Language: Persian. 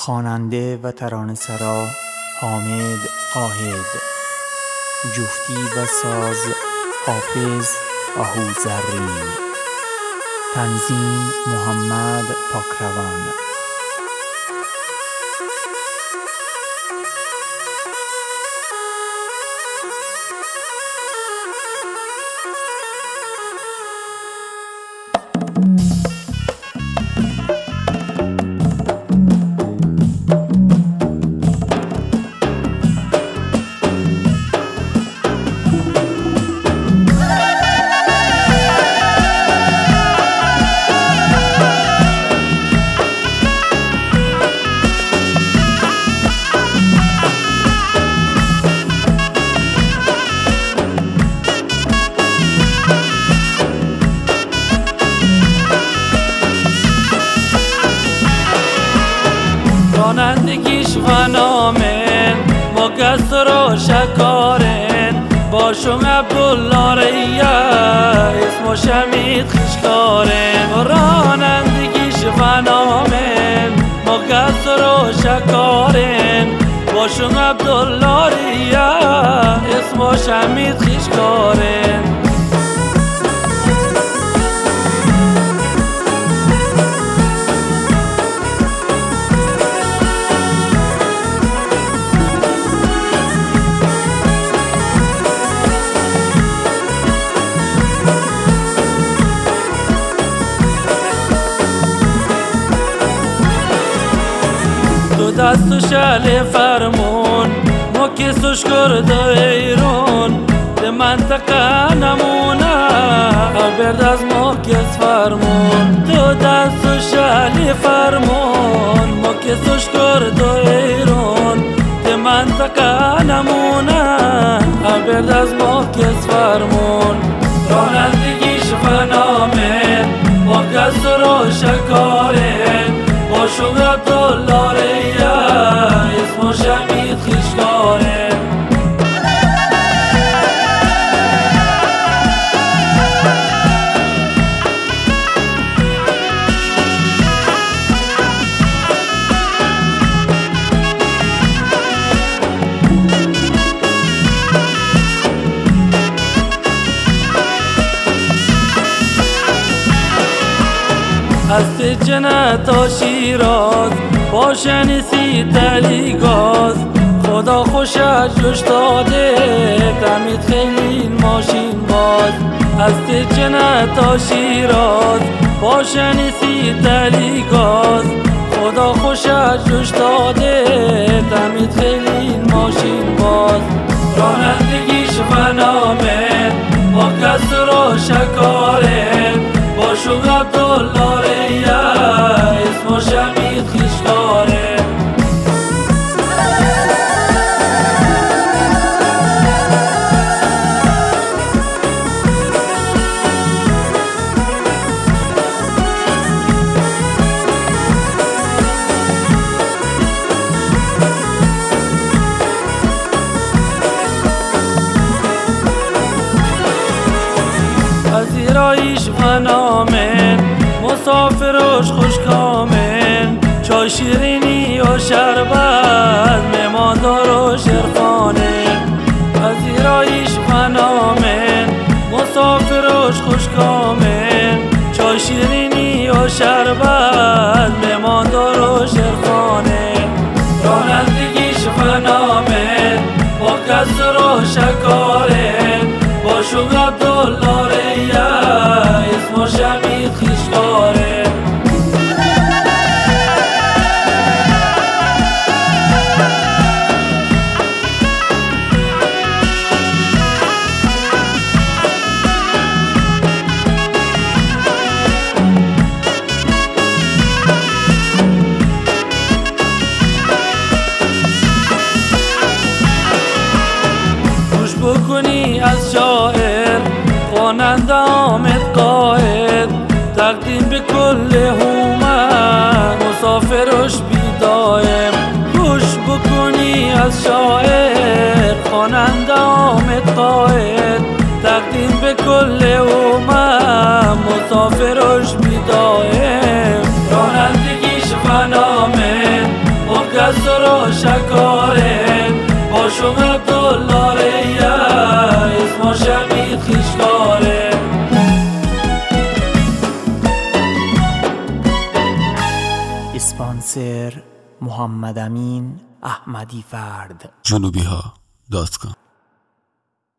خواننده و ترانه‌سرا حامد آهد، جفتی و ساز حافظ آهوزرین، تنظیم محمد پاکروان. رانندگیش و نامن مقصر و شکارن باشون عبدالله ریه اسمش امید خشکارن. رانندگیش و نامن مقصر و شکارن باشون عبدالله ریه اسمش امید خشکارن. دست و شل فرمون مکسوش کرده ایرون ده منطقه نمونه برد از مکس فرمون. دو دست و شل فرمون مکسوش کرده ایرون ده منطقه نمونه برد از مکس فرمون. رانندگیش و نامن مکسر و شکارن باشون عبدالله ریه اسمش امید خشکارن. از جنت تا شیراز باشنیسی تلی گاز خدا خوشش جوش داده تمید خیلی ماشین باز. از جنت تا شیراز باشنیسی تلی گاز خدا خوشش جوش داده تمید خیلی ماشین باز. رانندگیش و نامن مکسر و شکارن باشون عبدالله ریه اسمش امید خشکارن. از ایرایش و نامن مسافرش خوش کامن چای شیرینی و شربت مهماندار و شرخانه. از ایرایش و نامن مسافرش خوش کامن چای شیرینی و شربت مهماندار و شرخانه. رانندگیش و نامن مکسر و شکارن باشون عبدالله ریه اسمش امید خشکارن. گوش بکنی از شاعر خواننده حامد قائد تقدیم به کل هومن مسافرش بی دایم. گوش بکنی از شاعر خواننده حامد قائد تقدیم به کل هومن مسافرش بی دایم. رانندگیش و نامن از تو را شکاره باشم عبدالله اسما شمید خیشکاره اسپانسر محمد امین احمدی فرد جنوبیها.com